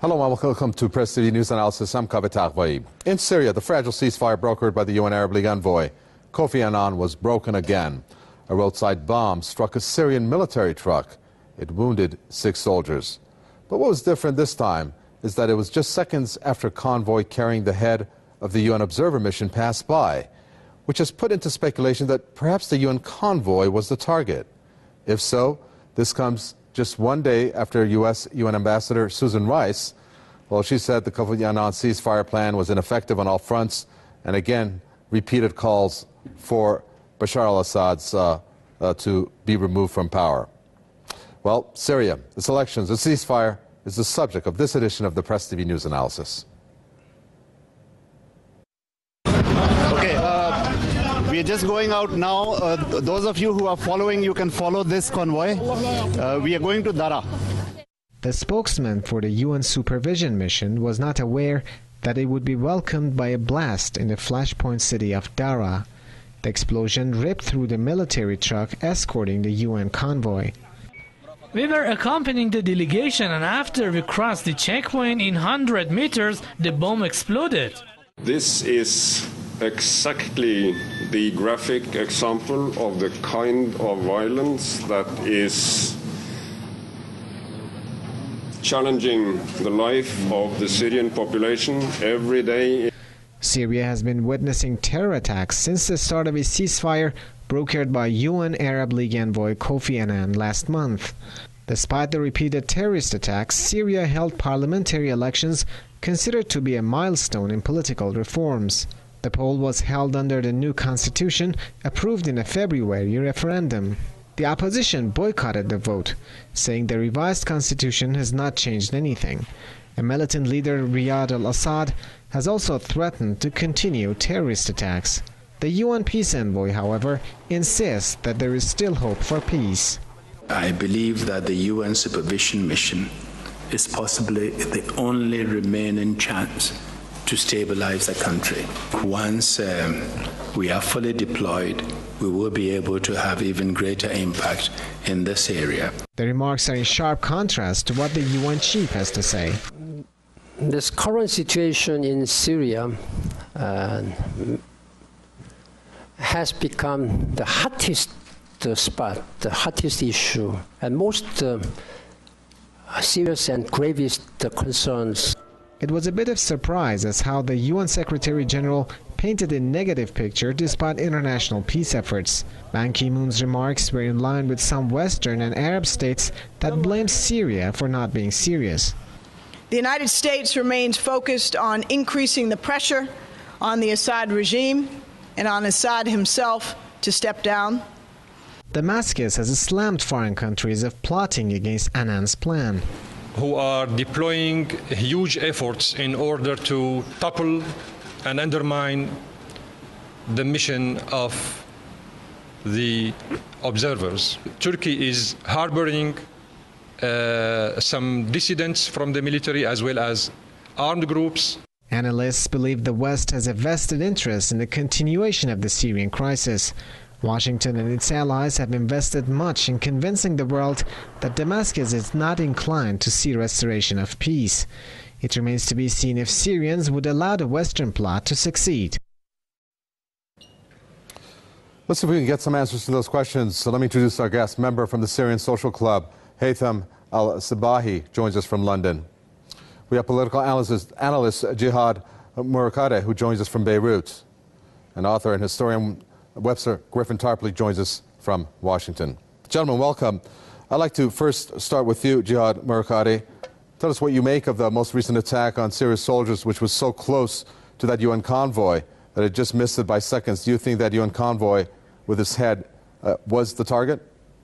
Hello and welcome to Press TV News Analysis. I'm Kaveh Taghwaib. In Syria, the fragile ceasefire brokered by the UN Arab League envoy Kofi Annan was broken again. A roadside bomb struck a Syrian military truck. It wounded 6 soldiers. But what was different this time is that it was just seconds after a convoy carrying the head of the UN observer mission passed by, which has put into speculation that perhaps the UN convoy was the target. If so, this comes just one day after U.S. UN Ambassador Susan Rice, well, she said the Kofi Annan ceasefire plan was ineffective on all fronts, and again repeated calls for Bashar al-Assad's to be removed from power. Well, Syria, its elections, the ceasefire is the subject of this edition of the Press TV News Analysis. We are just going out now. Those of you who are following, you can follow this convoy. We are going to Daraa. The spokesman for the UN supervision mission was not aware that it would be welcomed by a blast in the flashpoint city of Daraa. The explosion ripped through the military truck escorting the UN convoy. We were accompanying the delegation, and after we crossed the checkpoint in 100 meters, the bomb exploded. This is exactly the graphic example of the kind of violence that is challenging the life of the Syrian population every day. Syria has been witnessing terror attacks since the start of a ceasefire brokered by UN Arab League envoy Kofi Annan last month. Despite the repeated terrorist attacks, Syria held parliamentary elections considered to be a milestone in political reforms. The poll was held under the new constitution approved in a February referendum. The opposition boycotted the vote, saying the revised constitution has not changed anything. A militant leader, Riyad al-Assad, has also threatened to continue terrorist attacks. The UN peace envoy, however, insists that there is still hope for peace. I believe that the UN supervision mission is possibly the only remaining chance to stabilize the country. Once we are fully deployed, we will be able to have even greater impact in this area. The remarks are in sharp contrast to what the UN chief has to say. This current situation in Syria has become the hottest spot, the hottest issue, and most serious and gravest concerns. It was a bit of surprise as how the UN Secretary General painted a negative picture despite international peace efforts. Ban Ki-moon's remarks were in line with some Western and Arab states that blame Syria for not being serious. The United States remains focused on increasing the pressure on the Assad regime and on Assad himself to step down. Damascus has slammed foreign countries of plotting against Annan's plan, who are deploying huge efforts in order to topple and undermine the mission of the observers. Turkey is harboring some dissidents from the military as well as armed groups. Analysts believe the West has a vested interest in the continuation of the Syrian crisis. Washington and its allies have invested much in convincing the world that Damascus is not inclined to see restoration of peace. It remains to be seen if Syrians would allow the Western plot to succeed. Let's see if we can get some answers to those questions. So let me introduce our guest, member from the Syrian Social Club, Haytham al-Sabahi, joins us from London. We have political analyst Jihad Murakadeh, who joins us from Beirut, and author and historian Webster Griffin Tarpley joins us from Washington. Gentlemen, welcome. I'd like to first start with you, Jihad Murakadeh. Tell us what you make of the most recent attack on Syria's soldiers, which was so close to that UN convoy that it just missed it by seconds. Do you think that UN convoy with its head was the target?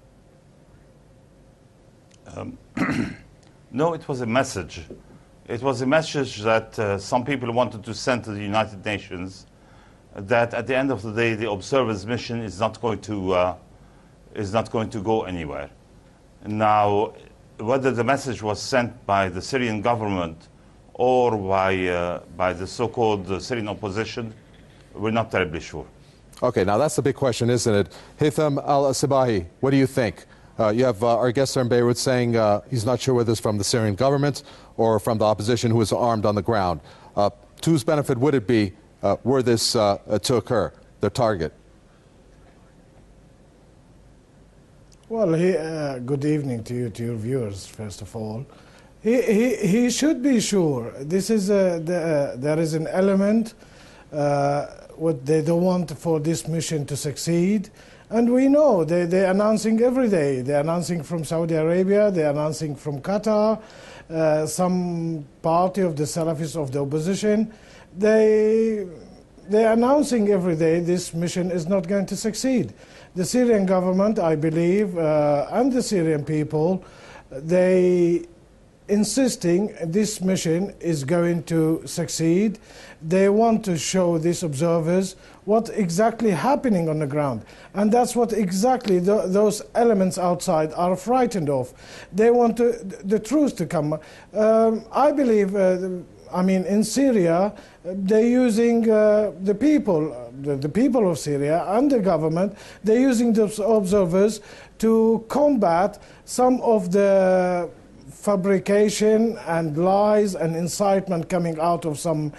No, it was a message. It was a message that some people wanted to send to the United Nations, that at the end of the day, the observers' mission is not going to go anywhere. Now, whether the message was sent by the Syrian government or by the so-called Syrian opposition, we're not terribly sure. Okay, now that's the big question, isn't it? Haytham al-Sabahi, what do you think? You have our guest there in Beirut saying he's not sure whether it's from the Syrian government or from the opposition who is armed on the ground. To whose benefit would it be were this to occur, the target? Well, good evening to you, to your viewers, first of all. He should be sure. This is there is an element what they don't want for this mission to succeed. And we know they're announcing every day. They're announcing from Saudi Arabia, they're announcing from Qatar, some party of the Salafis of the opposition. They're announcing every day this mission is not going to succeed. The Syrian government, I believe, and the Syrian people, they insisting this mission is going to succeed. They want to show these observers what exactly happening on the ground. And that's what exactly those elements outside are frightened of. They want the truth to come. I believe, I mean, in Syria, they're using the people of Syria and the government, they're using those observers to combat some of the fabrication and lies and incitement coming out of some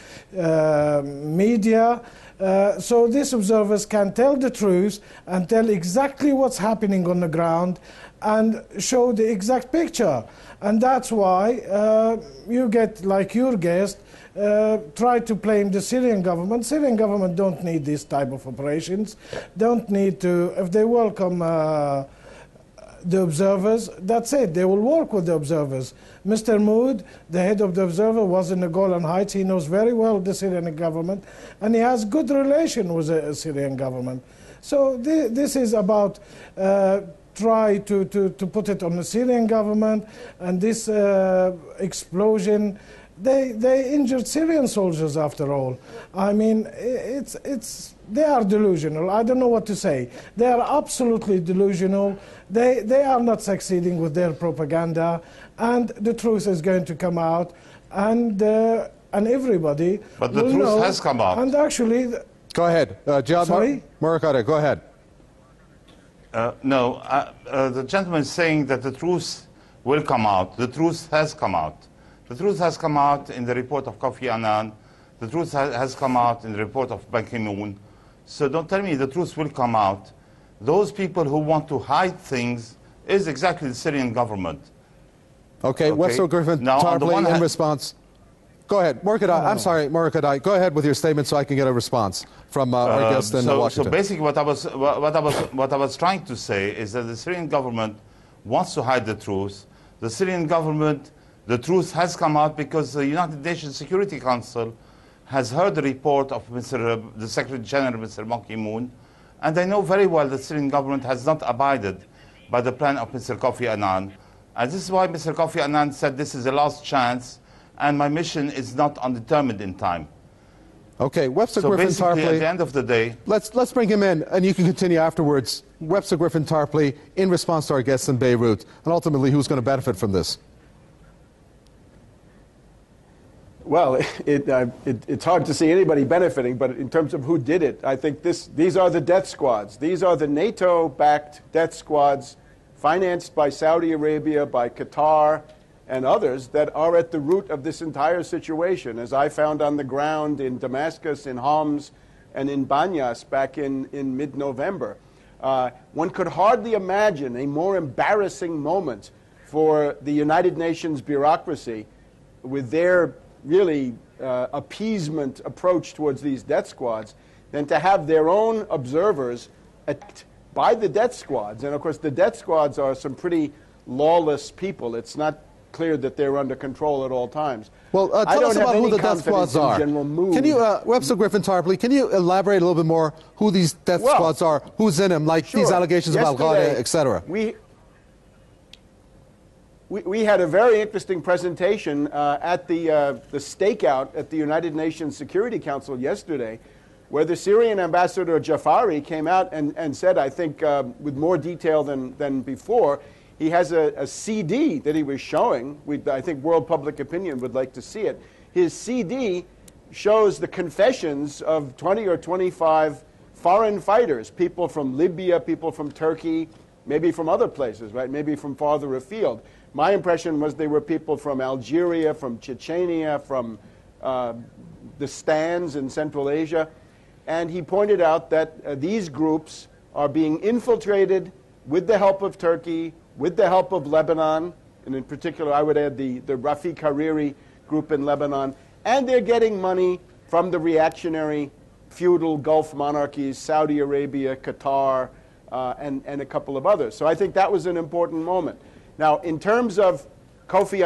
media. So these observers can tell the truth and tell exactly what's happening on the ground and show the exact picture. And that's why you get, like your guest, try to blame the Syrian government. Syrian government don't need this type of operations, don't need to, if they welcome the observers, that's it. They will work with the observers. Mr. Mood, the head of the observer, was in the Golan Heights. He knows very well the Syrian government, and he has good relation with the Syrian government. So this is about try to put it on the Syrian government, and this explosion, they injured Syrian soldiers after all. I mean, they are delusional. I don't know what to say. They are absolutely delusional. They are not succeeding with their propaganda, and the truth is going to come out, and everybody. But the will truth know. has come out. And actually, go ahead, Jihad Murakadeh. Go ahead. No, the gentleman is saying that the truth will come out. The truth has come out. The truth has come out in the report of Kofi Annan. The truth has come out in the report of Ban Ki-moon. So don't tell me the truth will come out. Those people who want to hide things is exactly the Syrian government. Okay, Webster Griffin Tarpley, in response. Go ahead, Murakadeh. I'm sorry, Murakadeh. Go ahead with your statement so I can get a response from our guest in Washington. So basically, what I was trying to say is that the Syrian government wants to hide the truth. The Syrian government, the truth has come out because the United Nations Security Council has heard the report of the Secretary General, Mr. Ban Ki-moon, and they know very well the Syrian government has not abided by the plan of Mr. Kofi Annan. And this is why Mr. Kofi Annan said this is the last chance, and my mission is not undetermined in time. Okay, Webster so Griffin basically, Tarpley. At the end of the day, let's bring him in, and you can continue afterwards. Webster Griffin Tarpley, in response to our guests in Beirut, and ultimately, who's going to benefit from this? Well, it's hard to see anybody benefiting, but in terms of who did it, I think these are the death squads. These are the NATO-backed death squads financed by Saudi Arabia, by Qatar, and others that are at the root of this entire situation, as I found on the ground in Damascus, in Homs, and in Banyas back in mid-November. One could hardly imagine a more embarrassing moment for the United Nations bureaucracy with their really appeasement approach towards these death squads than to have their own observers attacked by the death squads. And of course, the death squads are some pretty lawless people. It's not clear that they're under control at all times. Well, tell us about who the death squads are. Can you, Webster Griffin Tarpley, can you elaborate a little bit more who these death squads are, who's in them, like sure. these allegations of Al-Qaeda, etc.? We had a very interesting presentation at the stakeout at the United Nations Security Council yesterday, where the Syrian ambassador Jafari came out and said, I think with more detail than before, he has a CD that he was showing. I think World Public Opinion would like to see it. His CD shows the confessions of 20 or 25 foreign fighters, people from Libya, people from Turkey, maybe from other places, right? Maybe from farther afield. My impression was they were people from Algeria, from Chechnya, from the stands in Central Asia. And he pointed out that these groups are being infiltrated with the help of Turkey, with the help of Lebanon, and in particular I would add the Rafiq Hariri group in Lebanon, and they're getting money from the reactionary feudal Gulf monarchies, Saudi Arabia, Qatar, and a couple of others. So I think that was an important moment. Now, in terms of Kofi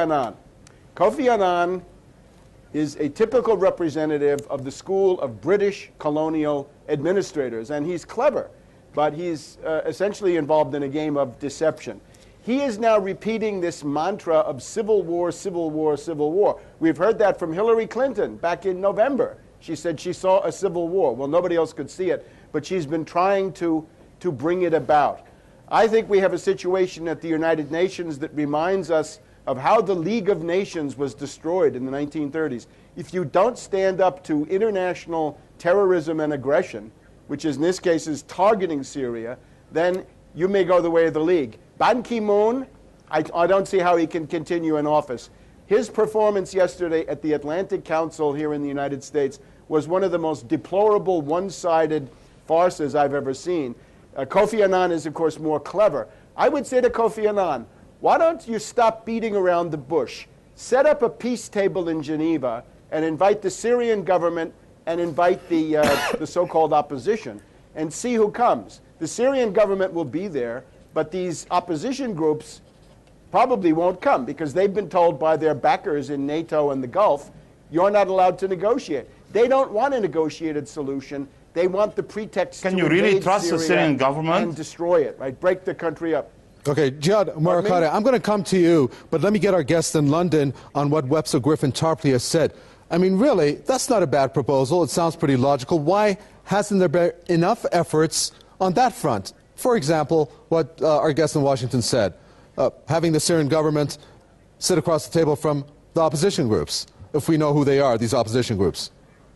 Annan is a typical representative of the school of British colonial administrators, and he's clever, but he's essentially involved in a game of deception. He is now repeating this mantra of civil war, civil war, civil war. We've heard that from Hillary Clinton back in November. She said she saw a civil war. Well, nobody else could see it, but she's been trying to bring it about. I think we have a situation at the United Nations that reminds us of how the League of Nations was destroyed in the 1930s. If you don't stand up to international terrorism and aggression, which in this case is targeting Syria, then you may go the way of the League. Ban Ki-moon, I don't see how he can continue in office. His performance yesterday at the Atlantic Council here in the United States was one of the most deplorable, one-sided farces I've ever seen. Kofi Annan is, of course, more clever. I would say to Kofi Annan, why don't you stop beating around the bush? Set up a peace table in Geneva and invite the Syrian government and invite the so-called opposition and see who comes. The Syrian government will be there, but these opposition groups probably won't come because they've been told by their backers in NATO and the Gulf, you're not allowed to negotiate. They don't want a negotiated solution. They want the pretext Can to you really invade trust the Syria Syrian government? and destroy it, right? Break the country up. Okay, Jihad Morakare, I'm going to come to you, but let me get our guest in London on what Webster Griffin Tarpley has said. I mean, really, that's not a bad proposal. It sounds pretty logical. Why hasn't there been enough efforts on that front? For example, what our guest in Washington said, having the Syrian government sit across the table from the opposition groups, if we know who they are, these opposition groups.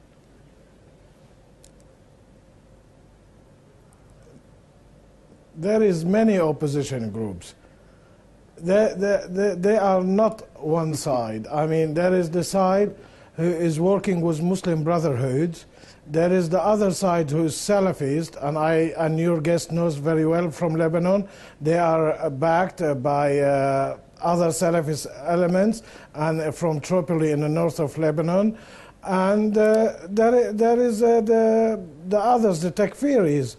There is many opposition groups. They are not one side. I mean, there is the side who is working with Muslim Brotherhood. There is the other side who is Salafist, and your guest knows very well from Lebanon. They are backed by other Salafist elements and from Tripoli in the north of Lebanon. And there is the others, the Takfiris.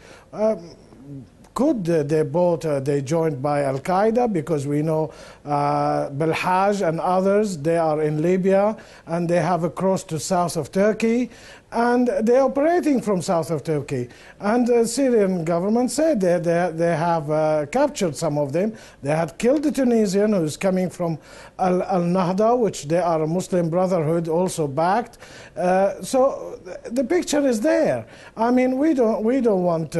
They joined by Al-Qaeda because we know Belhaj and others, they are in Libya and they have crossed to south of Turkey and they're operating from south of Turkey. And the Syrian government said they have captured some of them. They had killed the Tunisian who's coming from Al-Nahda, which they are a Muslim Brotherhood also backed. So the picture is there. I mean, we don't want...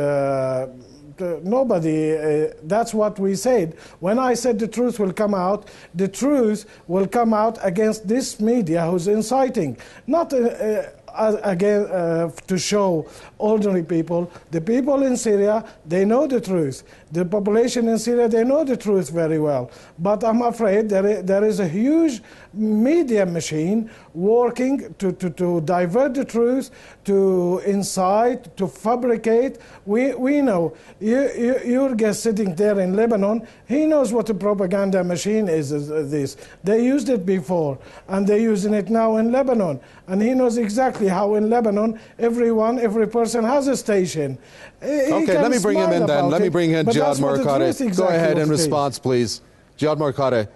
nobody, that's what we said. When I said the truth will come out, the truth will come out against this media who's inciting, not again to show ordinary people. The people in Syria, they know the truth. The population in Syria, they know the truth very well. But I'm afraid there is a huge media machine working to divert the truth, to incite, to fabricate. We know. Your guest sitting there in Lebanon, he knows what a propaganda machine is this. They used it before, and they're using it now in Lebanon. And he knows exactly how in Lebanon, every person has a station. Okay, let me bring him in then. Let me bring in Jihad Morakare. Exactly. Go ahead in response, please. Jihad Morakare.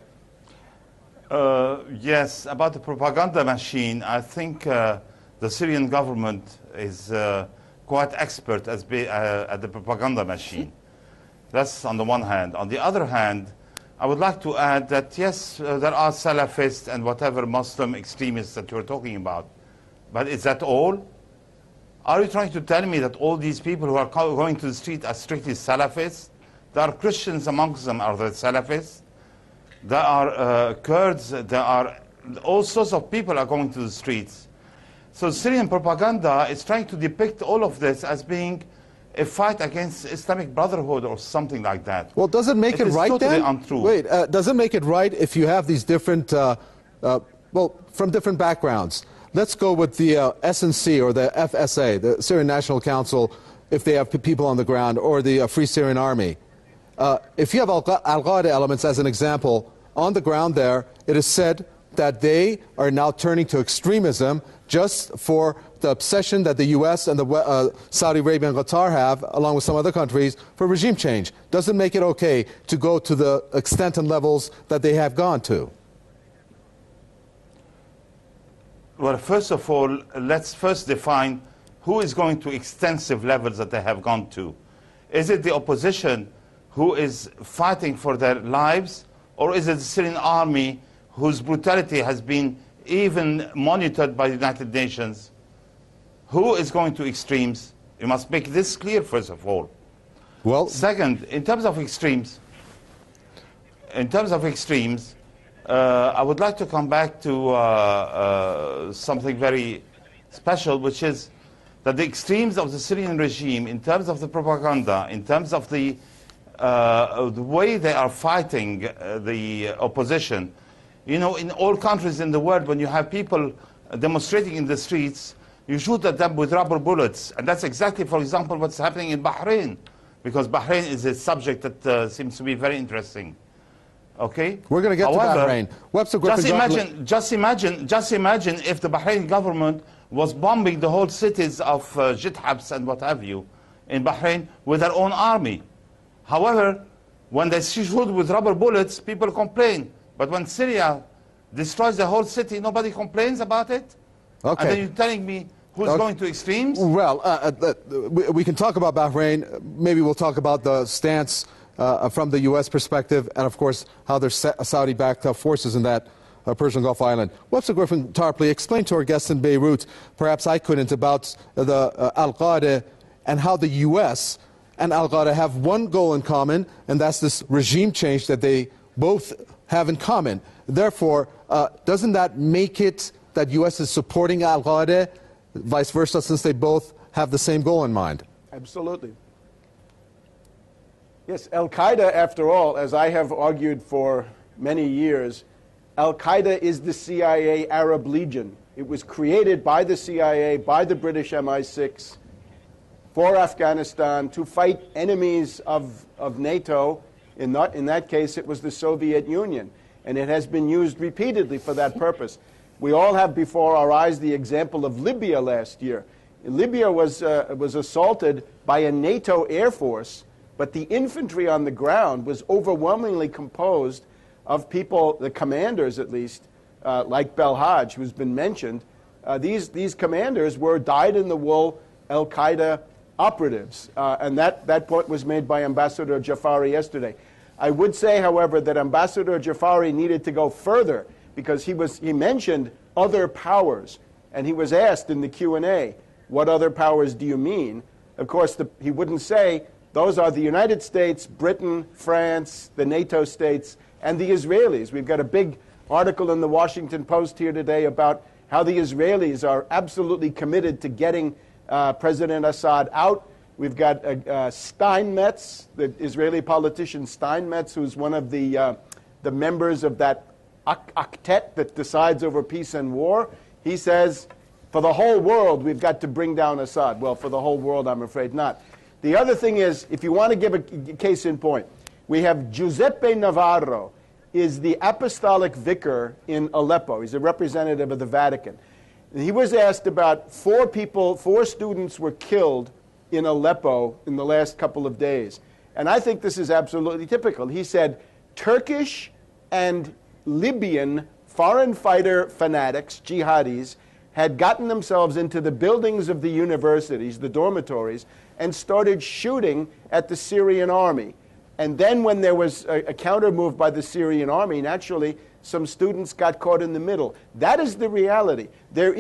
Yes, about the propaganda machine, I think the Syrian government is quite expert at the propaganda machine. That's on the one hand. On the other hand, I would like to add that, yes, there are Salafists and whatever Muslim extremists that you're talking about. But is that all? Are you trying to tell me that all these people who are going to the street are strictly Salafists? There are Christians amongst them, are they Salafists? There are Kurds, there are all sorts of people are going to the streets. So Syrian propaganda is trying to depict all of this as being a fight against Islamic Brotherhood or something like that. Well, does it make it is right totally then? Untrue. Wait, does it make it right if you have these different, well, from different backgrounds? Let's go with the SNC or the FSA, the Syrian National Council, if they have people on the ground, or the Free Syrian Army. If you have Al-Qaeda elements, as an example, on the ground there, it is said that they are now turning to extremism just for the obsession that the U.S. and the Saudi Arabia and Qatar have, along with some other countries, for regime change. Doesn't make it okay to go to the extent and levels that they have gone to. Well, first of all, let's first define who is going to extensive levels that they have gone to. Is it the opposition who is fighting for their lives, or is it the Syrian army whose brutality has been even monitored by the United Nations? Who is going to extremes? You must make this clear, first of all. Well, second, in terms of extremes, I would like to come back to something very special, which is that the extremes of the Syrian regime, in terms of the propaganda, in terms of the way they are fighting the opposition, you know, in all countries in the world, when you have people demonstrating in the streets, you shoot at them with rubber bullets. And that's exactly, for example, what's happening in Bahrain, because Bahrain is a subject that seems to be very interesting. Okay? We're going to get to Bahrain. Webster Griffin, just imagine if the Bahrain government was bombing the whole cities of Jidhabs and what have you in Bahrain with their own army. However, when they shoot with rubber bullets, people complain. But when Syria destroys the whole city, nobody complains about it? Okay. And then you're telling me who's going to extremes? Well, we can talk about Bahrain. Maybe we'll talk about the stance from the U.S. perspective, and of course how there's Saudi-backed forces in that Persian Gulf island. Webster Griffin Tarpley, explain to our guests in Beirut, perhaps I couldn't, about the Al-Qaeda and how the U.S. and Al-Qaeda have one goal in common, and that's this regime change that they both have in common. Therefore, doesn't that make it that U.S. is supporting Al-Qaeda, vice versa, since they both have the same goal in mind? Absolutely. Yes, Al-Qaeda, after all, as I have argued for many years, Al-Qaeda is the CIA Arab Legion. It was created by the CIA, by the British MI6, for Afghanistan, to fight enemies of NATO. In that case, it was the Soviet Union. And it has been used repeatedly for that purpose. We all have before our eyes the example of Libya last year. Libya was assaulted by a NATO air force, but the infantry on the ground was overwhelmingly composed of people, the commanders at least, like Belhaj, who's been mentioned. These commanders were dyed-in-the-wool Al-Qaeda operatives, and that point was made by Ambassador Jafari yesterday. I would say, however, that Ambassador Jafari needed to go further, because he mentioned other powers, and he was asked in the Q&A, what other powers do you mean? Of course, he wouldn't say, those are the United States, Britain, France, the NATO states, and the Israelis. We've got a big article in the Washington Post here today about how the Israelis are absolutely committed to getting President Assad out. We've got Steinmetz, the Israeli politician Steinmetz, who's one of the members of that octet that decides over peace and war. He says, for the whole world, we've got to bring down Assad. Well, for the whole world, I'm afraid not. The other thing is, if you want to give a case in point, we have Giuseppe Navarro, is the apostolic vicar in Aleppo. He's a representative of the Vatican. He was asked about 4 students were killed in Aleppo in the last couple of days. And I think this is absolutely typical. He said Turkish and Libyan foreign fighter fanatics, jihadis, had gotten themselves into the buildings of the universities, the dormitories, and started shooting at the Syrian army. And then when there was a counter move by the Syrian army, naturally, some students got caught in the middle. That is the reality. There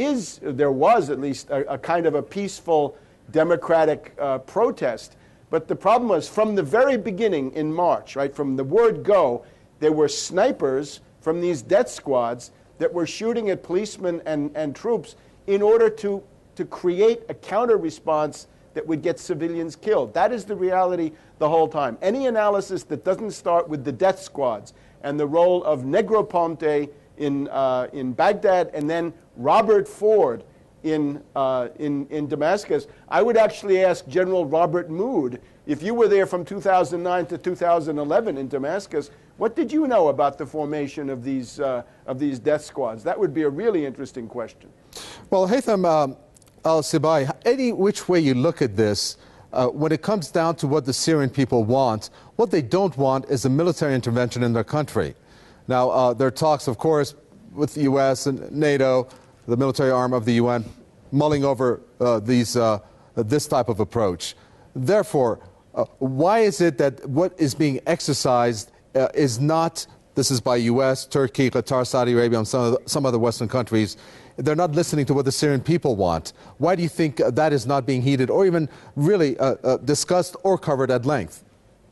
was at least a kind of a peaceful democratic protest. But the problem was, from the very beginning in March, right, from the word go, there were snipers from these death squads that were shooting at policemen and troops in order to create a counter response that would get civilians killed. That is the reality the whole time. Any analysis that doesn't start with the death squads and the role of Negroponte in Baghdad and then Robert Ford in Damascus, I would actually ask General Robert Mood, if you were there from 2009 to 2011 in Damascus, what did you know about the formation of these death squads? That would be a really interesting question. Well, Haytham al-Sibai, any which way you look at this, when it comes down to what the Syrian people want, what they don't want is a military intervention in their country. Now, there are talks, of course, with the U.S. and NATO, the military arm of the UN, mulling over this type of approach. Therefore, why is it that what is being exercised is not, this is by U.S., Turkey, Qatar, Saudi Arabia, and some other Western countries, they're not listening to what the Syrian people want? Why do you think that is not being heeded or even really discussed or covered at length?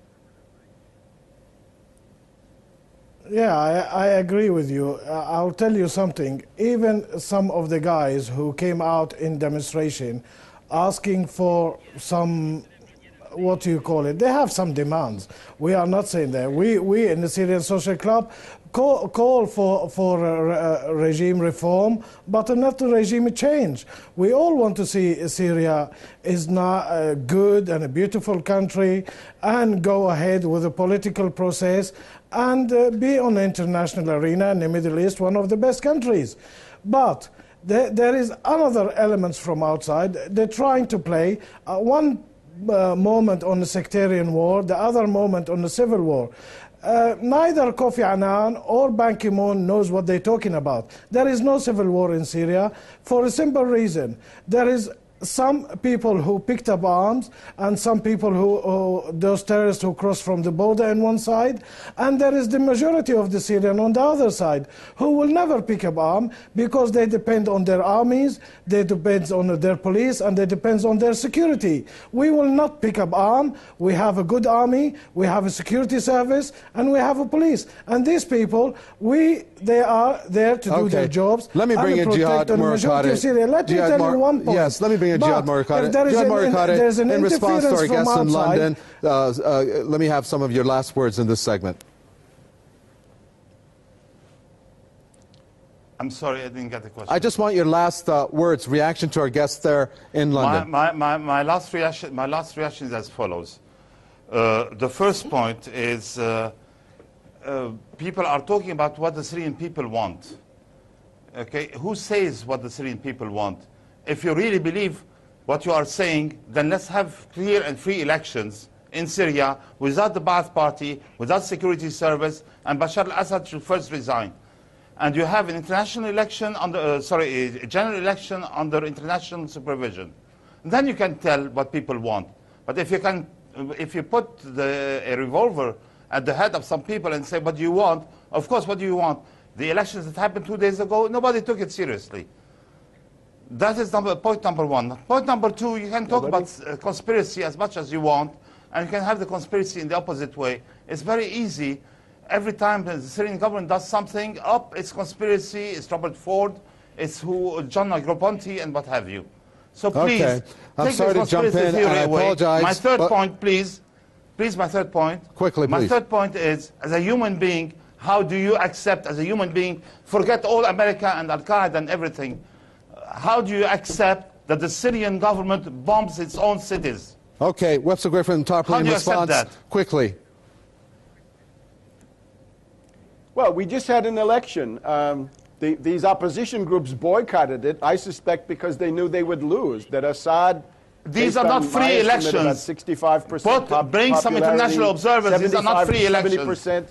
Yeah, I agree with you. I'll tell you something. Even some of the guys who came out in demonstration asking for some, what do you call it? They have some demands. We are not saying that. We in the Syrian Social Club call for regime reform, but not a regime change. We all want to see Syria is not a good and a beautiful country and go ahead with the political process and be on the international arena in the Middle East, one of the best countries. But there is other elements from outside. They're trying to play one moment on the sectarian war, the other moment on the civil war. Neither Kofi Annan or Ban Ki-moon knows what they're talking about. There is no civil war in Syria for a simple reason. There is some people who picked up arms and some people those terrorists who crossed from the border on one side, and there is the majority of the Syrian on the other side who will never pick up arms because they depend on their armies, they depend on their police, and they depend on their security. We will not pick up arms. We have a good army, we have a security service, and we have a police. And these people, they are there to do their jobs. Let me bring in Jihad Mourkadeh. Let me tell you one point. Yes, let me bring in Jihad Mourkadeh. Jihad Mourkadeh, in response to our guests in London, let me have some of your last words in this segment. I'm sorry, I didn't get the question. I just want your last words, reaction to our guests there in London. My last reaction is as follows. The first point is people are talking about what the Syrian people want. Okay, who says what the Syrian people want? If you really believe what you are saying, then let's have clear and free elections in Syria without the Ba'ath Party, without security service, and Bashar al-Assad should first resign. And you have an international election under, a general election under international supervision. And then you can tell what people want. But if you put a revolver at the head of some people and say, what do you want? Of course, what do you want? The elections that happened 2 days ago, nobody took it seriously. That is point number one. Point number two, you can talk about conspiracy as much as you want, and you can have the conspiracy in the opposite way. It's very easy. Every time the Syrian government does something, it's conspiracy, it's Robert Ford, it's John Negroponte, and what have you. So please, I'm sorry to jump in, and I apologize. My third point, please, my third point. Quickly, please. My third point is, as a human being, how do you accept, as a human being, forget all America and Al-Qaeda and everything, how do you accept that the Syrian government bombs its own cities? Okay, Webster Griffin, Tarpaulin, response quickly. Well, we just had an election. These opposition groups boycotted it, I suspect because they knew they would lose, that Assad... These are not free elections. About 65% bring some international observers. These are not free elections. 70%.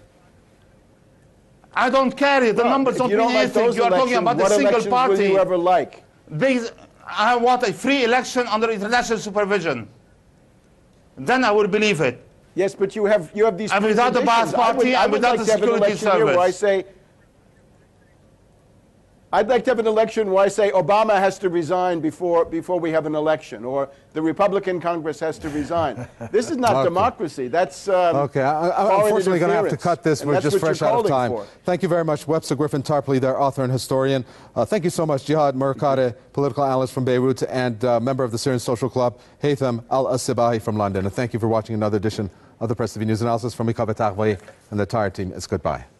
I don't care. The numbers don't mean anything. You are talking about a single party. Will you ever like? I want a free election under international supervision. Then I will believe it. Yes, but you have these. And without the Ba'ath Party and without the security service. Where I say, I'd like to have an election where I say Obama has to resign before we have an election, or the Republican Congress has to resign. This is not democracy. That's okay. I'm unfortunately going to have to cut this. We're just fresh out of time. Thank you very much, Webster Griffin Tarpley, their author and historian. Thank you so much, Jihad Murkadeh, political analyst from Beirut, and member of the Syrian Social Club, Haytham Al-Asibahi from London. And thank you for watching another edition of the Press TV News Analysis. From me, Kaveh Taghvai, and the entire team. It's goodbye.